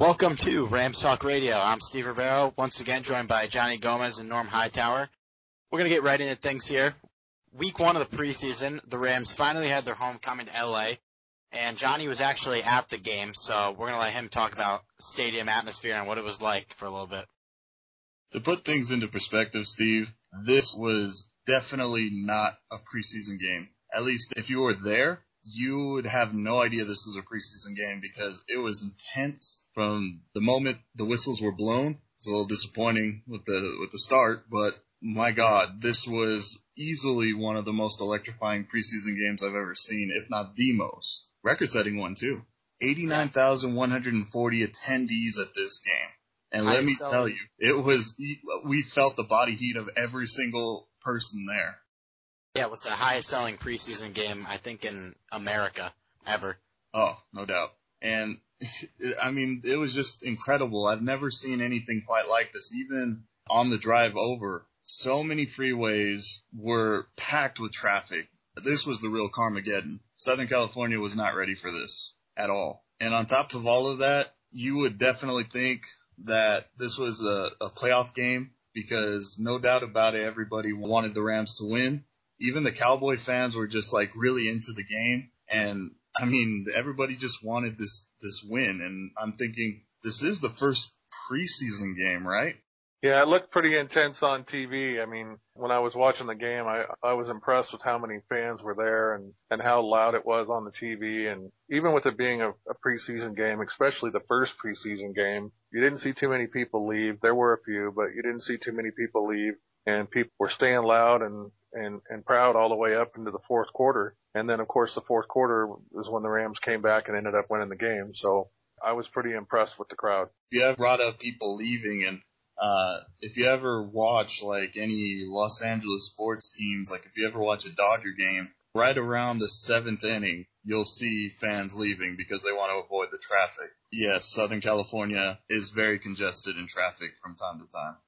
Welcome to Rams Talk Radio. I'm Steve Ribeiro, once again joined by Johnny Gomez and Norm Hightower. We're going to get right into things here. Week 1 of the preseason, the Rams finally had their homecoming to LA, and Johnny was actually at the game, so we're going to let him talk about stadium atmosphere and what it was like for a little bit. To put things into perspective, Steve, this was definitely not a preseason game. At least if you were there, you would have no idea this was a preseason game because it was intense from the moment the whistles were blown. It's a little disappointing with the start, but my God, this was easily one of the most electrifying preseason games I've ever seen, if not the most. Record-setting one, too. 89,140 attendees at this game. And let me tell you, we felt the body heat of every single person there. Yeah, it was the highest selling preseason game, I think, in America ever. Oh, no doubt. And, I mean, it was just incredible. I've never seen anything quite like this. Even on the drive over, so many freeways were packed with traffic. This was the real Carmageddon. Southern California was not ready for this at all. And on top of all of that, you would definitely think that this was a playoff game because no doubt about it, everybody wanted the Rams to win. Even the Cowboy fans were just like really into the game. And I mean, everybody just wanted this win. And I'm thinking this is the first preseason game, right? Yeah, it looked pretty intense on TV. I mean, when I was watching the game, I was impressed with how many fans were there and how loud it was on the TV. And even with it being a preseason game, especially the first preseason game, you didn't see too many people leave. There were a few, but you didn't see too many people leave. And people were staying loud and proud all the way up into the fourth quarter. And then, of course, the fourth quarter was when the Rams came back and ended up winning the game. So I was pretty impressed with the crowd. You have brought up people leaving, and if you ever watch like any Los Angeles sports teams, like if you ever watch a Dodger game, right around the 7th inning, you'll see fans leaving because they want to avoid the traffic. Yes, Southern California is very congested in traffic from time to time.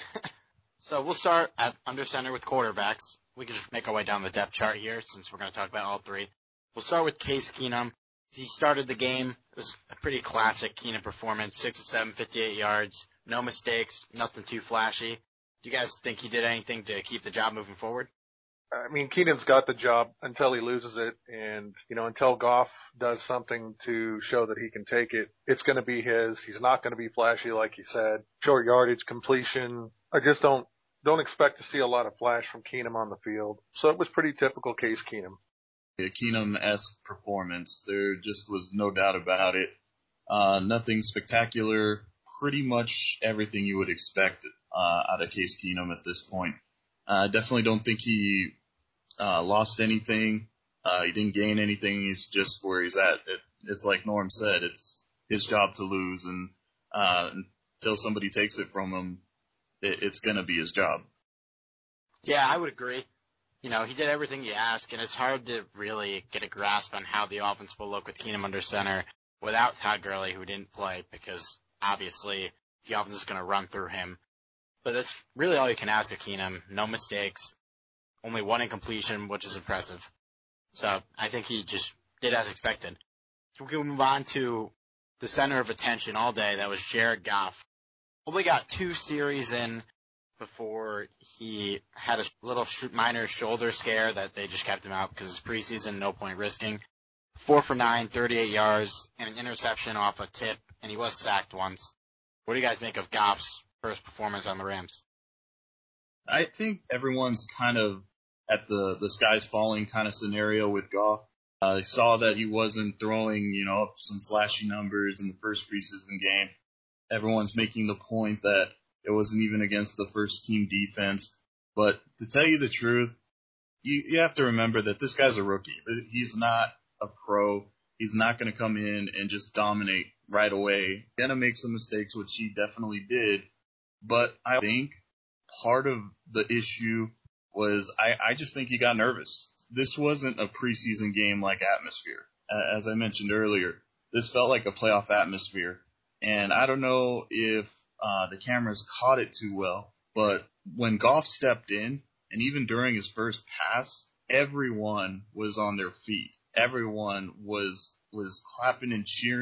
So we'll start at under center with quarterbacks. We can just make our way down the depth chart here since we're going to talk about all three. We'll start with Case Keenum. He started the game. It was a pretty classic Keenum performance, 6 of 7, 58 yards, no mistakes, nothing too flashy. Do you guys think he did anything to keep the job moving forward? I mean, Keenan's got the job until he loses it, and, until Goff does something to show that he can take it, it's going to be his. He's not going to be flashy, like you said. Short yardage, completion. I just don't expect to see a lot of flash from Keenum on the field. So it was pretty typical Case Keenum. A Keenum-esque performance. There just was no doubt about it. Nothing spectacular. Pretty much everything you would expect out of Case Keenum at this point. I definitely don't think he lost anything. He didn't gain anything. He's just where he's at. It's like Norm said. It's his job to lose, and until somebody takes it from him, it's going to be his job. Yeah, I would agree. He did everything you ask, and it's hard to really get a grasp on how the offense will look with Keenum under center without Todd Gurley, who didn't play, because obviously the offense is going to run through him. But that's really all you can ask of Keenum. No mistakes, only one incompletion, which is impressive. So I think he just did as expected. So we can move on to the center of attention all day. That was Jared Goff. Only got 2 series in before he had a little minor shoulder scare that they just kept him out because it's preseason, no point risking. 4 for 9, 38 yards, and an interception off a tip, and he was sacked once. What do you guys make of Goff's first performance on the Rams? I think everyone's kind of at the sky's falling kind of scenario with Goff. I saw that he wasn't throwing, up some flashy numbers in the first preseason game. Everyone's making the point that it wasn't even against the first team defense. But to tell you the truth, you have to remember that this guy's a rookie. He's not a pro. He's not going to come in and just dominate right away. He's going to make some mistakes, which he definitely did. But I think part of the issue was I just think he got nervous. This wasn't a preseason game-like atmosphere. As I mentioned earlier, this felt like a playoff atmosphere. And I don't know if the cameras caught it too well, but when Goff stepped in, and even during his first pass, everyone was on their feet. Everyone was clapping and cheering.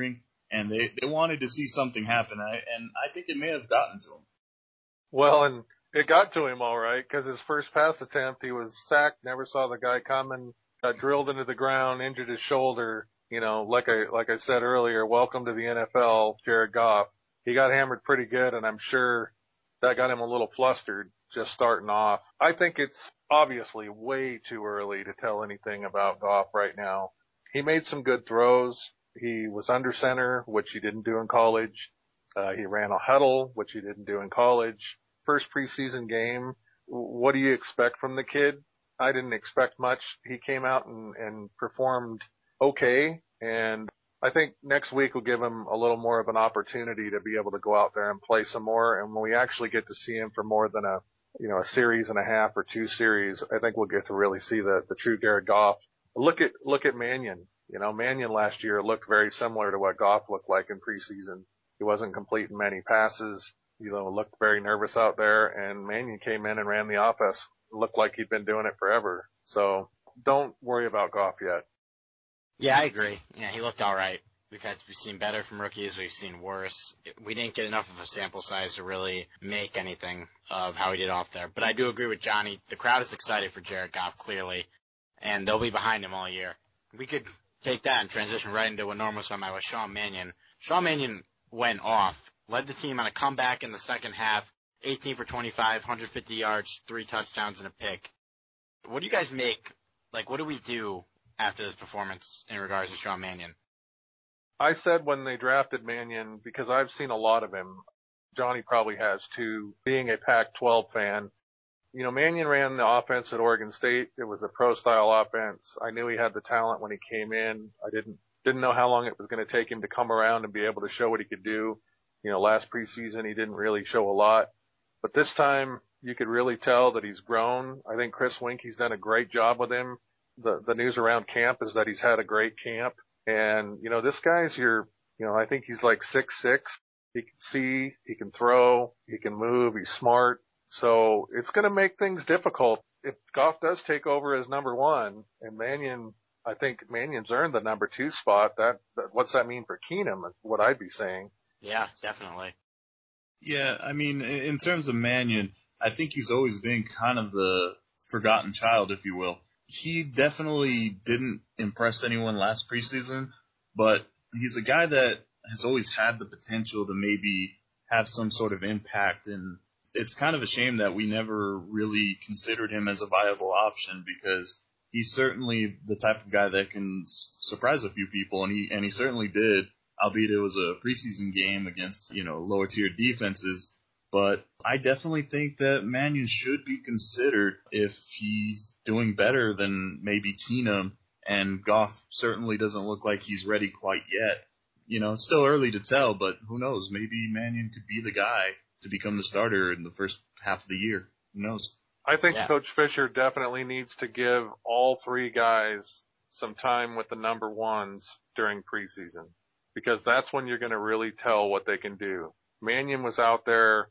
and they wanted to see something happen. And I think it may have gotten to him. Well, and it got to him all right, because his first pass attempt, he was sacked, never saw the guy coming, got drilled into the ground, injured his shoulder. You know, like I said earlier, welcome to the NFL, Jared Goff. He got hammered pretty good, and I'm sure that got him a little flustered just starting off. I think it's obviously way too early to tell anything about Goff right now. He made some good throws. He was under center, which he didn't do in college. He ran a huddle, which he didn't do in college. First preseason game. What do you expect from the kid? I didn't expect much. He came out and performed okay. And I think next week will give him a little more of an opportunity to be able to go out there and play some more. And when we actually get to see him for more than a series and a half or 2 series, I think we'll get to really see the true Jared Goff. Look at Mannion. You know, Mannion last year looked very similar to what Goff looked like in preseason. He wasn't completing many passes. You know, looked very nervous out there, and Mannion came in and ran the offense. Looked like he'd been doing it forever. So don't worry about Goff yet. Yeah, I agree. Yeah, he looked all right. We've seen better from rookies. We've seen worse. We didn't get enough of a sample size to really make anything of how he did off there. But I do agree with Johnny. The crowd is excited for Jared Goff, clearly, and they'll be behind him all year. We could take that and transition right into what Norm was talking about with Sean Mannion. Sean Mannion went off, led the team on a comeback in the second half, 18 for 25, 150 yards, 3 touchdowns, and a pick. What do you guys make? Like, what do we do after this performance in regards to Sean Mannion? I said when they drafted Mannion, because I've seen a lot of him, Johnny probably has too, being a Pac-12 fan. You know, Mannion ran the offense at Oregon State. It was a pro-style offense. I knew he had the talent when he came in. I didn't know how long it was going to take him to come around and be able to show what he could do. You know, last preseason he didn't really show a lot. But this time you could really tell that he's grown. I think Chris Winke's done a great job with him. The news around camp is that he's had a great camp. And, you know, this guy's I think he's like 6'6". He can see, he can throw, he can move, he's smart. So it's going to make things difficult. If Goff does take over as number 1 and Mannion, I think Mannion's earned the number 2 spot. What's that mean for Keenum is what I'd be saying. Yeah, definitely. Yeah, I mean, in terms of Mannion, I think he's always been kind of the forgotten child, if you will. He definitely didn't impress anyone last preseason, but he's a guy that has always had the potential to maybe have some sort of impact, and it's kind of a shame that we never really considered him as a viable option, because he's certainly the type of guy that can surprise a few people, and he certainly did, albeit it was a preseason game against, lower tier defenses. But I definitely think that Mannion should be considered if he's doing better than maybe Keenum, and Goff certainly doesn't look like he's ready quite yet. It's still early to tell, but who knows? Maybe Mannion could be the guy to become the starter in the first half of the year. Who knows? I think Coach Fisher definitely needs to give all 3 guys some time with the number 1s during preseason, because that's when you're going to really tell what they can do. Mannion was out there,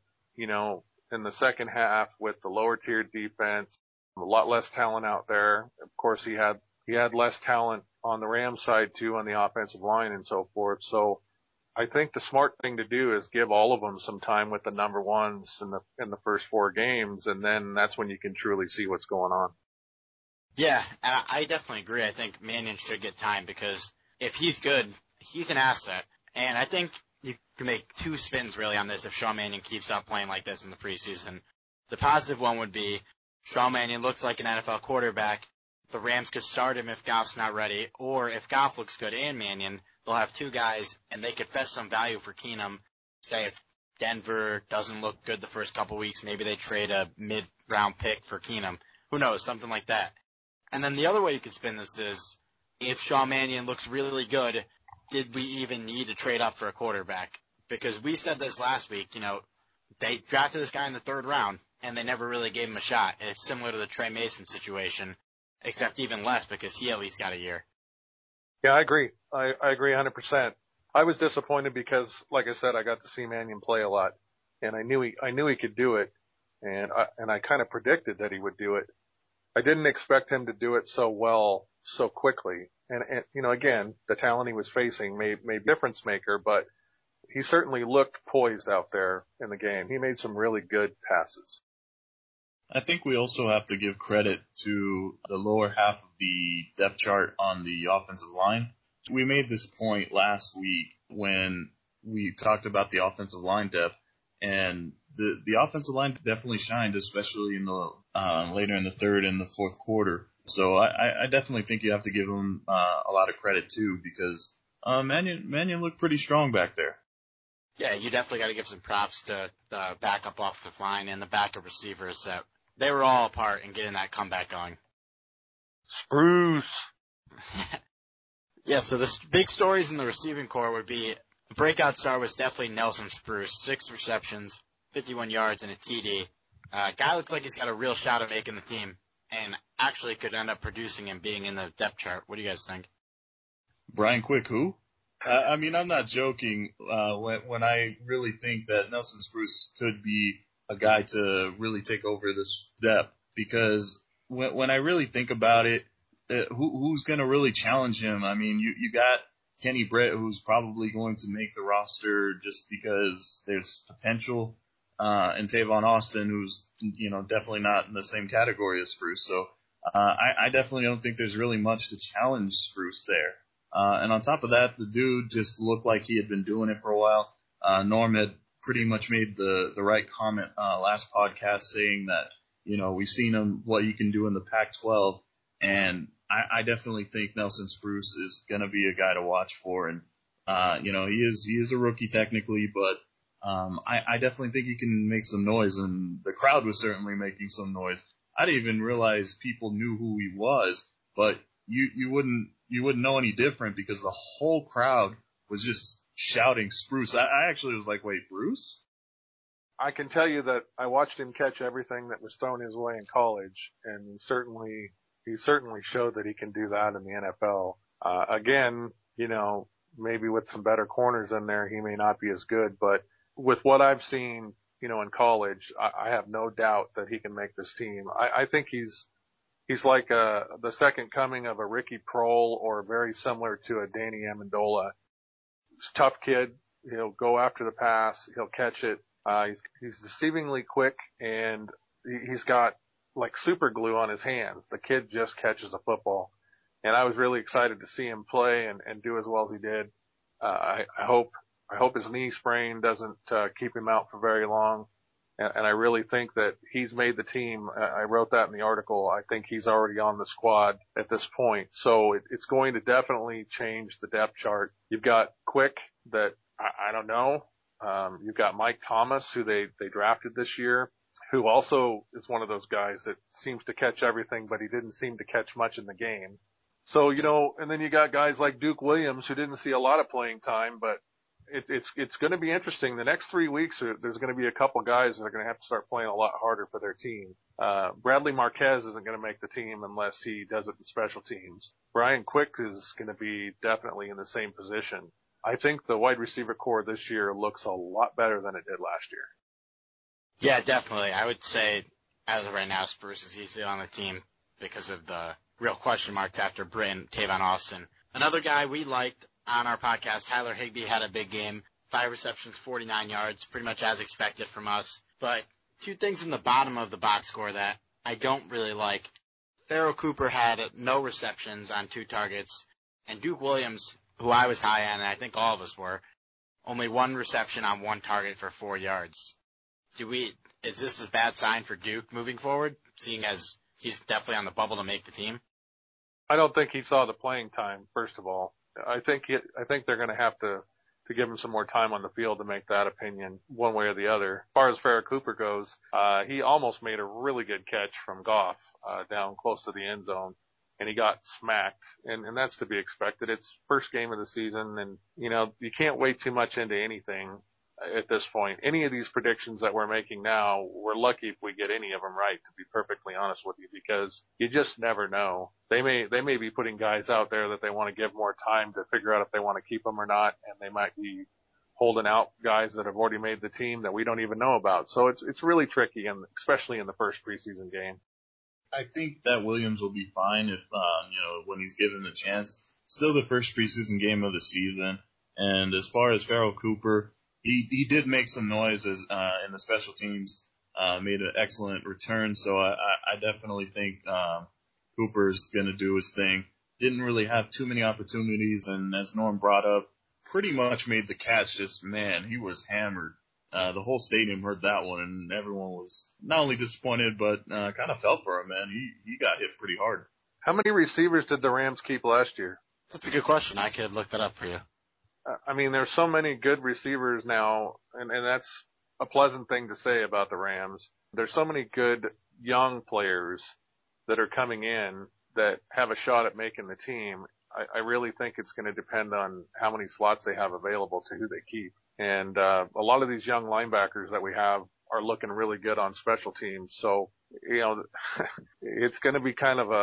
in the second half with the lower tier defense, a lot less talent out there. Of course, he had less talent on the Rams side too, on the offensive line and so forth. So I think the smart thing to do is give all of them some time with the number 1s in the first 4 games, and then that's when you can truly see what's going on. Yeah, and I definitely agree. I think Mannion should get time, because if he's good, he's an asset. And I think you can make 2 spins really on this if Sean Mannion keeps up playing like this in the preseason. The positive one would be Sean Mannion looks like an NFL quarterback. The Rams could start him if Goff's not ready, or if Goff looks good and Mannion, they'll have 2 guys, and they could fetch some value for Keenum. Say if Denver doesn't look good the first couple weeks, maybe they trade a mid-round pick for Keenum. Who knows, something like that. And then the other way you could spin this is, if Sean Mannion looks really good, did we even need to trade up for a quarterback? Because we said this last week, they drafted this guy in the 3rd round, and they never really gave him a shot. It's similar to the Trey Mason situation, except even less, because he at least got a year. Yeah, I agree. I agree 100%. I was disappointed because, like I said, I got to see Mannion play a lot, and I knew he could do it, and I kind of predicted that he would do it. I didn't expect him to do it so well so quickly. And again, the talent he was facing may be a difference maker, but he certainly looked poised out there in the game. He made some really good passes. I think we also have to give credit to the lower half of the depth chart on the offensive line. We made this point last week when we talked about the offensive line depth, and the offensive line definitely shined, especially in the later in the third and the fourth quarter. So I definitely think you have to give them a lot of credit too, because Mannion looked pretty strong back there. Yeah, you definitely got to give some props to the backup offensive line and the backup receivers. That they were all a part in getting that comeback going. Spruce. Yeah, so the big stories in the receiving core would be breakout star was definitely Nelson Spruce. 6 receptions, 51 yards, and a TD. Guy looks like he's got a real shot at making the team and actually could end up producing and being in the depth chart. What do you guys think? Brian Quick, who? I mean, I'm not joking when I really think that Nelson Spruce could be a guy to really take over this depth, because when I really think about it, who's going to really challenge him? I mean, you got Kenny Britt, who's probably going to make the roster just because there's potential, and Tavon Austin, who's, definitely not in the same category as Spruce. So, I definitely don't think there's really much to challenge Spruce there. And on top of that, the dude just looked like he had been doing it for a while. Norm had pretty much made the right comment, last podcast saying that, we've seen him, what he can do in the Pac-12. And I definitely think Nelson Spruce is going to be a guy to watch for. And, he is a rookie technically, but, I definitely think he can make some noise, and the crowd was certainly making some noise. I didn't even realize people knew who he was, but you wouldn't know any different because the whole crowd was just shouting Spruce. I actually was like, wait, Bruce? I can tell you that I watched him catch everything that was thrown his way in college, and he certainly showed that he can do that in the NFL. Again, maybe with some better corners in there, he may not be as good, but with what I've seen, in college, I have no doubt that he can make this team. I think he's like the second coming of a Ricky Prohl, or very similar to a Danny Amendola. He's a tough kid. He'll go after the pass. He'll catch it. He's deceivingly quick, and he's got like super glue on his hands. The kid just catches a football. And I was really excited to see him play and do as well as he did. I hope his knee sprain doesn't keep him out for very long. And I really think that he's made the team. I wrote that in the article. I think he's already on the squad at this point. So it's going to definitely change the depth chart. You've got Quick that I don't know. You've got Mike Thomas, who they drafted this year, who also is one of those guys that seems to catch everything, but he didn't seem to catch much in the game. So, and then you got guys like Duke Williams, who didn't see a lot of playing time, but it's going to be interesting. The next 3 weeks, there's going to be a couple guys that are going to have to start playing a lot harder for their team. Bradley Marquez isn't going to make the team unless he does it in special teams. Brian Quick is going to be definitely in the same position. I think the wide receiver core this year looks a lot better than it did last year. Yeah, definitely. I would say, as of right now, Spruce is easily on the team because of the real question marks after Britt and Tavon Austin. Another guy we liked on our podcast, Tyler Higbee, had a big game. 5 receptions, 49 yards, pretty much as expected from us. But 2 things in the bottom of the box score that I don't really like. Pharoh Cooper had no receptions on 2 targets, and Duke Williams, who I was high on, and I think all of us were, only 1 reception on 1 target for 4 yards. Is this a bad sign for Duke moving forward, seeing as he's definitely on the bubble to make the team? I don't think he saw the playing time, first of all. I think they're going to have to give him some more time on the field to make that opinion one way or the other. As far as Pharoh Cooper goes, he almost made a really good catch from Goff, down close to the end zone, and he got smacked. And that's to be expected. It's first game of the season, and, you can't wait too much into anything at this point. Any of these predictions that we're making now, we're lucky if we get any of them right, to be perfectly honest with you, because you just never know. They may be putting guys out there that they want to give more time to figure out if they want to keep them or not, and they might be holding out guys that have already made the team that we don't even know about. So it's really tricky, and especially in the first preseason game. I think that Williams will be fine if, when he's given the chance. still the first preseason game of the season. And as far as Farrell Cooper, he did make some noise in the special teams, made an excellent return. So I definitely think Cooper's going to do his thing. Didn't really have too many opportunities, and as Norm brought up, pretty much made the catch. Just, man, he was hammered. The whole stadium heard that one, and everyone was not only disappointed, but kind of felt for him, man. He got hit pretty hard. How many receivers did the Rams keep last year? That's a good question. I could look that up for you. I mean, there's so many good receivers now, and that's a pleasant thing to say about the Rams. There's so many good young players that are coming in that have a shot at making the team. I really think it's going to depend on how many slots they have available to who they keep. And a lot of these young linebackers that we have are looking really good on special teams. So, you know, it's going to be kind of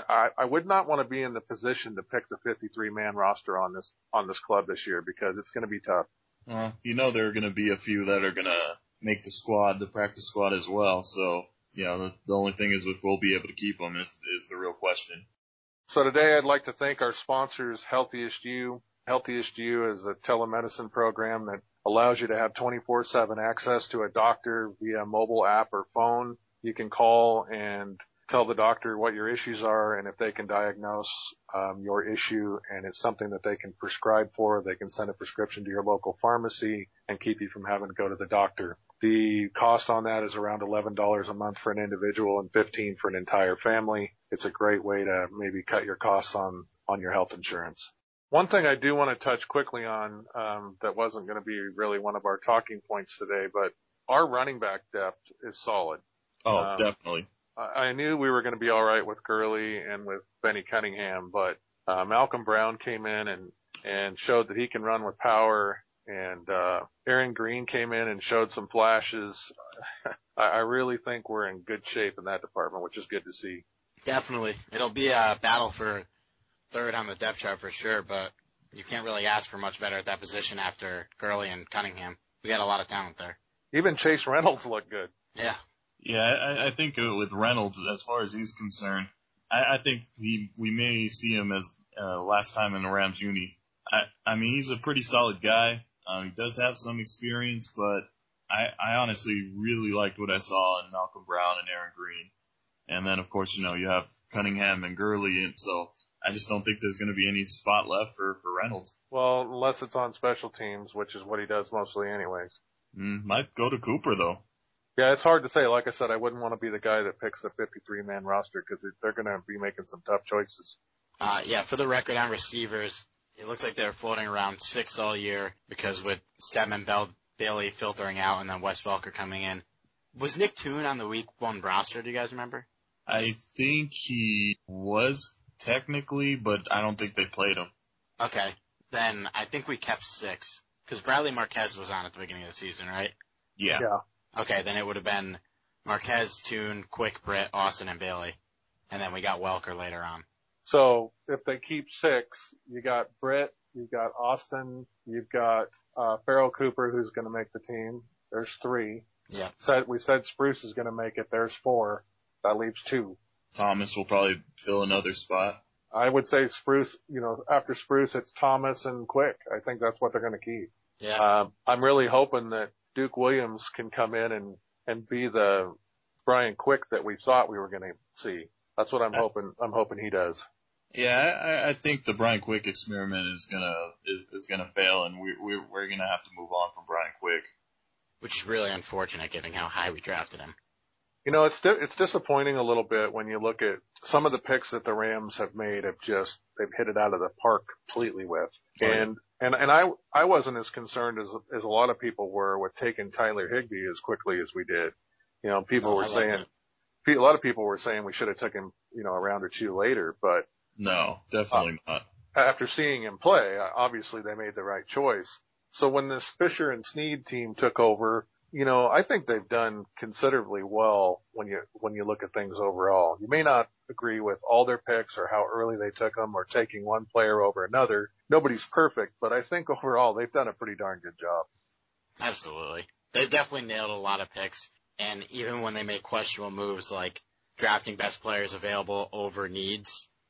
I would not want to be in the position to pick the 53-man roster on this club this year, because it's going to be tough. You know, there are going to be a few that are going to make the practice squad as well. So, you know, the only thing is if we'll be able to keep them is the real question. So today I'd like to thank our sponsors, Healthiest You. Healthiest You is a telemedicine program that allows you to have 24/7 access to a doctor via mobile app or phone. You can call and tell the doctor what your issues are, and if they can diagnose your issue and it's something that they can prescribe for, they can send a prescription to your local pharmacy and keep you from having to go to the doctor. The cost on that is around $11 a month for an individual and $15 for an entire family. It's a great way to maybe cut your costs on your health insurance. One thing I do want to touch quickly on that wasn't going to be really one of our talking points today, but our running back depth is solid. Oh, definitely. I knew we were going to be all right with Gurley and with Benny Cunningham, but Malcolm Brown came in and showed that he can run with power, and Aaron Green came in and showed some flashes. I really think we're in good shape in that department, which is good to see. Definitely. It'll be a battle for third on the depth chart for sure, but you can't really ask for much better at that position after Gurley and Cunningham. We got a lot of talent there. Even Chase Reynolds looked good. Yeah. Yeah, I think with Reynolds, as far as he's concerned, I think we may see him as last time in the Rams uni. I mean, he's a pretty solid guy. He does have some experience, but I honestly really liked what I saw in Malcolm Brown and Aaron Green. And then, of course, you know, you have Cunningham and Gurley, and so I just don't think there's going to be any spot left for Reynolds. Well, unless it's on special teams, which is what he does mostly anyways. Might go to Cooper, though. Yeah, it's hard to say. Like I said, I wouldn't want to be the guy that picks a 53-man roster because they're going to be making some tough choices. Yeah, for the record on receivers, it looks like they're floating around 6 all year because with Stedman, Bailey filtering out and then Wes Welker coming in. Was Nick Toon on the week 1 roster? Do you guys remember? I think he was technically, but I don't think they played him. Okay. Then I think we kept 6 because Bradley Marquez was on at the beginning of the season, right? Yeah. Okay, then it would have been Marquez, Toon, Quick, Britt, Austin, and Bailey. And then we got Welker later on. So if they keep 6, you got Britt, you've got Austin, you've got Farrell Cooper, who's going to make the team. There's 3. Yeah. We said Spruce is going to make it. There's 4. That leaves 2. Thomas will probably fill another spot. I would say Spruce, you know, after Spruce, it's Thomas and Quick. I think that's what they're going to keep. Yeah. I'm really hoping that Duke Williams can come in and be the Brian Quick that we thought we were going to see. That's what I'm hoping. I'm hoping he does. Yeah, I think the Brian Quick experiment is gonna fail, and we're gonna have to move on from Brian Quick. Which is really unfortunate given how high we drafted him. You know, it's disappointing a little bit when you look at some of the picks that the Rams have made. They've hit it out of the park completely with. And I wasn't as concerned as a lot of people were with taking Tyler Higbee as quickly as we did. You know, a lot of people were saying we should have took him, you know, a round or 2 later, but no, definitely not. After seeing him play, obviously they made the right choice. So when this Fisher and Snead team took over, you know, I think they've done considerably well when you look at things overall. You may not agree with all their picks or how early they took them or taking one player over another. Nobody's perfect, but I think overall they've done a pretty darn good job. Absolutely. They've definitely nailed a lot of picks, and even when they make questionable moves like drafting best players available over needs,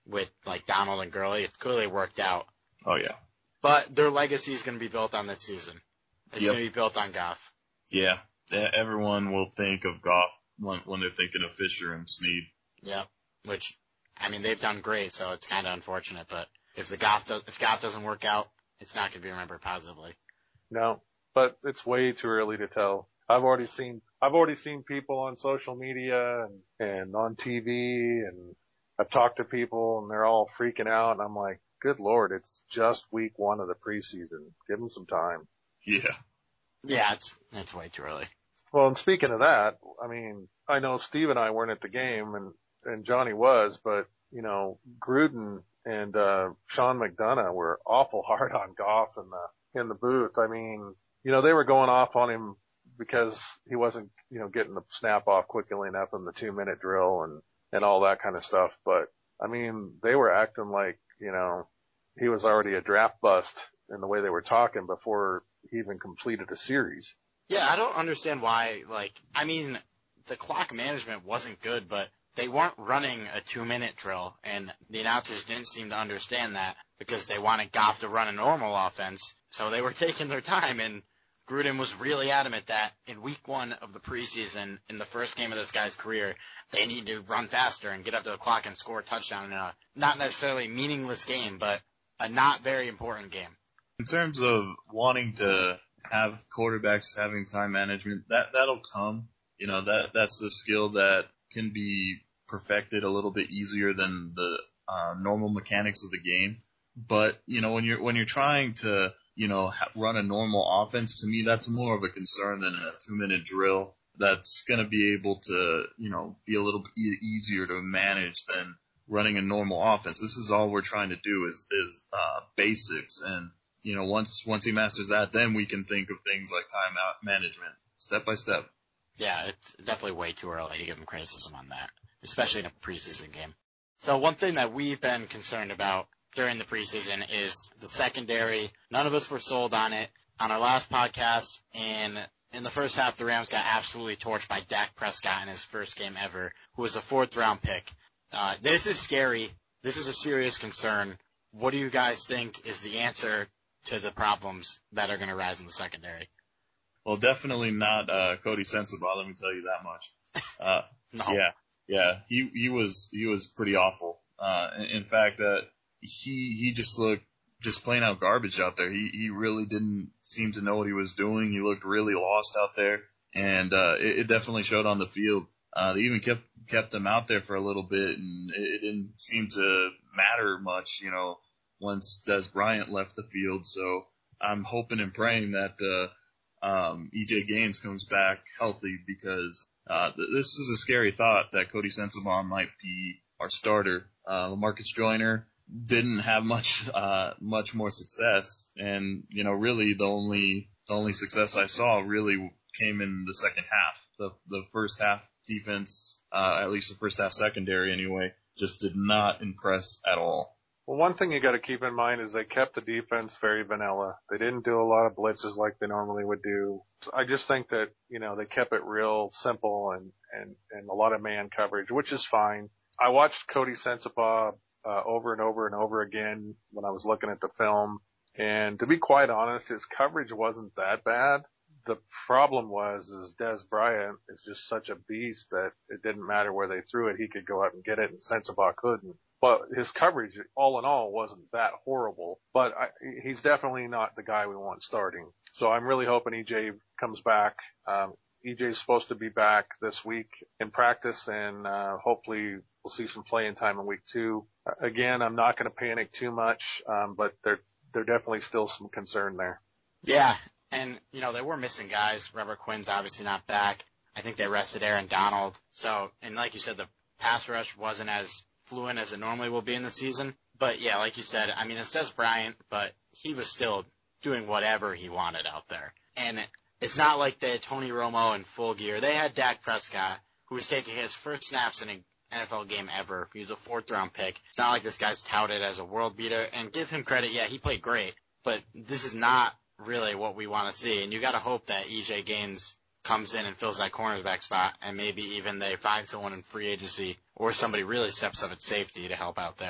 with like Donald and Gurley. It's clearly worked out. Oh yeah. But their legacy is going to be built on this season. It's going to be built on Goff. Yeah. Everyone will think of Goff when they're thinking of Fisher and Snead. Yep. Which, I mean, they've done great, so it's kind of unfortunate. But if Goff doesn't work out, it's not going to be remembered positively. No, but it's way too early to tell. I've already seen people on social media and on TV, and I've talked to people, and they're all freaking out, and I'm like, good Lord, it's just week 1 of the preseason. Give them some time. Yeah. Yeah, it's way too early. Well, and speaking of that, I mean, I know Steve and I weren't at the game, and Johnny was, but, you know, Gruden and Sean McDonough were awful hard on Goff in the booth. I mean, you know, they were going off on him because he wasn't, you know, getting the snap off quickly enough in the 2-minute drill and all that kind of stuff. But, I mean, they were acting like, you know, he was already a draft bust in the way they were talking before he even completed a series. Yeah, I don't understand why, I mean, the clock management wasn't good, but they weren't running a 2-minute drill, and the announcers didn't seem to understand that because they wanted Goff to run a normal offense, so they were taking their time, and Gruden was really adamant that in week 1 of the preseason, in the first game of this guy's career, they need to run faster and get up to the clock and score a touchdown in a not necessarily meaningless game, but a not very important game. In terms of wanting to have quarterbacks having time management, that'll come. You know, that's the skill that can be perfected a little bit easier than the normal mechanics of the game. But, you know, when you're trying to, you know, run a normal offense, to me that's more of a concern than a 2-minute drill that's going to be able to, you know, be a little bit easier to manage than running a normal offense. This is all we're trying to do is basics. And, you know, once he masters that, then we can think of things like time management step by step. Yeah, it's definitely way too early to give him criticism on that, especially in a preseason game. So one thing that we've been concerned about during the preseason is the secondary. None of us were sold on it on our last podcast, and in the first half, the Rams got absolutely torched by Dak Prescott in his first game ever, who was a 4th-round pick. This is scary. This is a serious concern. What do you guys think is the answer to the problems that are going to rise in the secondary? Well, definitely not Cody Sensabaugh, let me tell you that much. No. Yeah, he was pretty awful. In fact, he just looked just plain out garbage out there. He really didn't seem to know what he was doing. He looked really lost out there, and it definitely showed on the field. They even kept him out there for a little bit, and it didn't seem to matter much, you know, once Dez Bryant left the field. So I'm hoping and praying that EJ Gaines comes back healthy, because this is a scary thought that Cody Sensabaugh might be our starter. LaMarcus Joyner didn't have much more success, and you know, really the only success I saw really came in the second half. The first half defense, at least the first half secondary anyway, just did not impress at all. Well, one thing you got to keep in mind is they kept the defense very vanilla. They didn't do a lot of blitzes like they normally would do. I just think that, you know, they kept it real simple and a lot of man coverage, which is fine. I watched Cody Sensabaugh over and over and over again when I was looking at the film, and to be quite honest, his coverage wasn't that bad. The problem is Dez Bryant is just such a beast that it didn't matter where they threw it. He could go out and get it, and Sensabaugh couldn't. But his coverage, all in all, wasn't that horrible. But he's definitely not the guy we want starting. So I'm really hoping EJ comes back. EJ's supposed to be back this week in practice, and hopefully we'll see some playing time in week 2. Again, I'm not going to panic too much, but there definitely still some concern there. Yeah, and, you know, they were missing guys. Robert Quinn's obviously not back. I think they rested Aaron Donald. So, and like you said, the pass rush wasn't as fluent as it normally will be in the season. But, yeah, like you said, I mean, it's Dez Bryant, but he was still doing whatever he wanted out there. And it's not like they had Tony Romo in full gear. They had Dak Prescott, who was taking his first snaps in an NFL game ever. He was a 4th-round pick. It's not like this guy's touted as a world beater. And give him credit, yeah, he played great. But this is not really what we want to see. And you got to hope that EJ Gaines comes in and fills that cornerback spot, and maybe even they find someone in free agency or somebody really steps up at safety to help out there.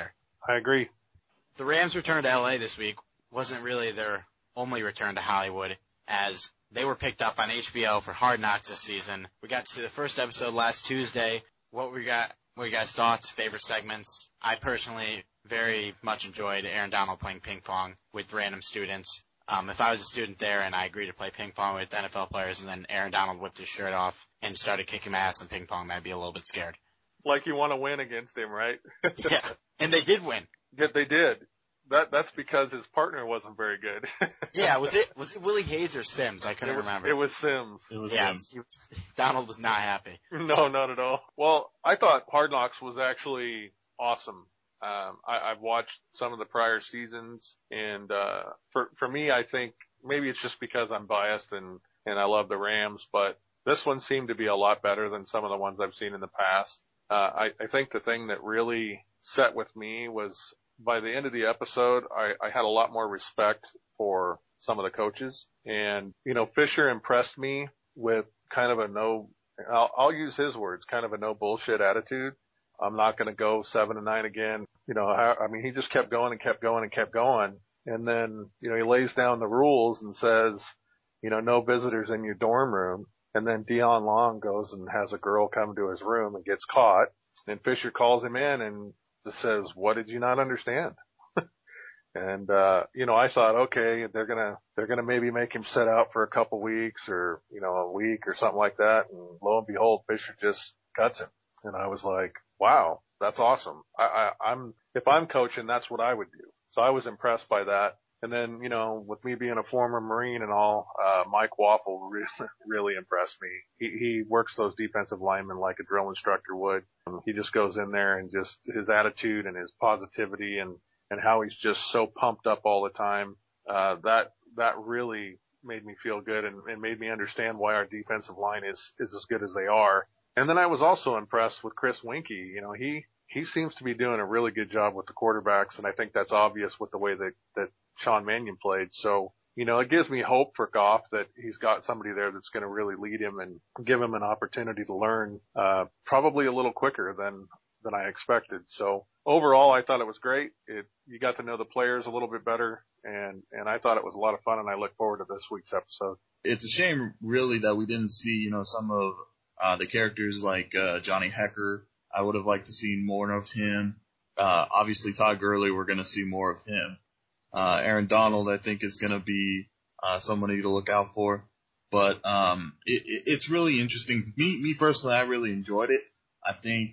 I agree. The Rams' return to LA this week wasn't really their only return to Hollywood, as they were picked up on HBO for Hard Knocks this season. We got to see the first episode last Tuesday. What you guys' thoughts, favorite segments? I personally very much enjoyed Aaron Donald playing ping pong with random students. If I was a student there and I agreed to play ping pong with NFL players and then Aaron Donald whipped his shirt off and started kicking my ass in ping pong, I'd be a little bit scared. Like you want to win against him, right? Yeah, and they did win. Yeah, they did. That's because his partner wasn't very good. Yeah, was it Willie Hayes or Sims? I couldn't remember. It was Sims. It was Yes, Donald was not happy. No, not at all. Well, I thought Hard Knocks was actually awesome. I've watched some of the prior seasons, and for me, I think maybe it's just because I'm biased and I love the Rams, but this one seemed to be a lot better than some of the ones I've seen in the past. I think the thing that really set with me was by the end of the episode, I had a lot more respect for some of the coaches, and Fisher impressed me with kind of I'll use his words, kind of a no bullshit attitude. I'm not going to go 7-9 again. He just kept going and kept going and kept going. And then, he lays down the rules and says, no visitors in your dorm room. And then Dion Long goes and has a girl come to his room and gets caught. And Fisher calls him in and just says, what did you not understand? And, I thought, okay, they're going to maybe make him sit out for a couple weeks or, a week or something like that. And lo and behold, Fisher just cuts him. And I was like, wow, that's awesome. If I'm coaching, that's what I would do. So I was impressed by that. And then, with me being a former Marine and all, Mike Waffle really impressed me. He works those defensive linemen like a drill instructor would. He just goes in there and just his attitude and his positivity and how he's just so pumped up all the time. That really made me feel good and made me understand why our defensive line is as good as they are. And then I was also impressed with Chris Weinke. He seems to be doing a really good job with the quarterbacks, and I think that's obvious with the way that Sean Mannion played. So, it gives me hope for Goff that he's got somebody there that's going to really lead him and give him an opportunity to learn, probably a little quicker than I expected. So overall, I thought it was great. You got to know the players a little bit better, and I thought it was a lot of fun, and I look forward to this week's episode. It's a shame, really, that we didn't see, some of the characters like Johnny Hekker. I would have liked to see more of him. Obviously, Todd Gurley, we're going to see more of him. Aaron Donald, I think, is going to be somebody to look out for. But it's really interesting. Me personally, I really enjoyed it. I think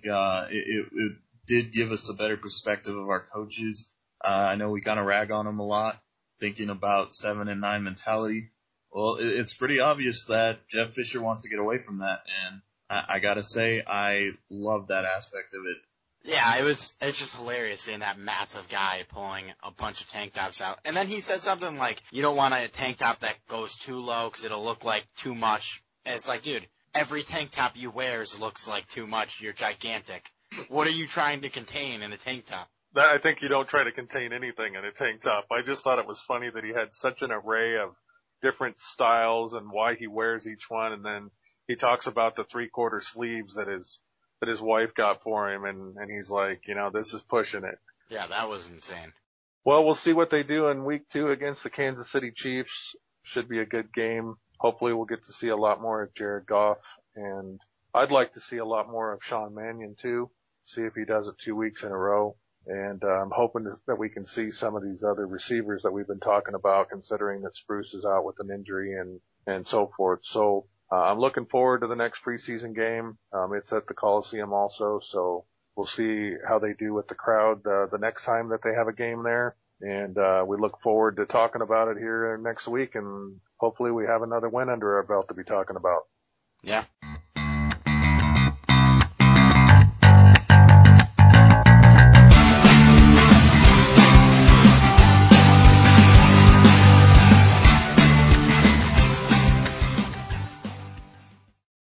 it did give us a better perspective of our coaches. I know we kind of rag on them a lot, thinking about 7-9 mentality. Well, it's pretty obvious that Jeff Fisher wants to get away from that, and I gotta say, I love that aspect of it. Yeah, it's just hilarious seeing that massive guy pulling a bunch of tank tops out. And then he said something like, you don't want a tank top that goes too low because it'll look like too much. And it's like, dude, every tank top you wear looks like too much. You're gigantic. What are you trying to contain in a tank top? I think you don't try to contain anything in a tank top. I just thought it was funny that he had such an array of different styles and why he wears each one. And then he talks about the 3/4 sleeves that his wife got for him, and he's like, this is pushing it. Yeah, that was insane. Well, we'll see what they do in week 2 against the Kansas City Chiefs. Should be a good game. Hopefully we'll get to see a lot more of Jared Goff, and I'd like to see a lot more of Sean Mannion too, see if he does it 2 weeks in a row. And I'm hoping that we can see some of these other receivers that we've been talking about, considering that Spruce is out with an injury and so forth. So I'm looking forward to the next preseason game. It's at the Coliseum also, so we'll see how they do with the crowd the next time that they have a game there. And we look forward to talking about it here next week, and hopefully we have another win under our belt to be talking about. Yeah.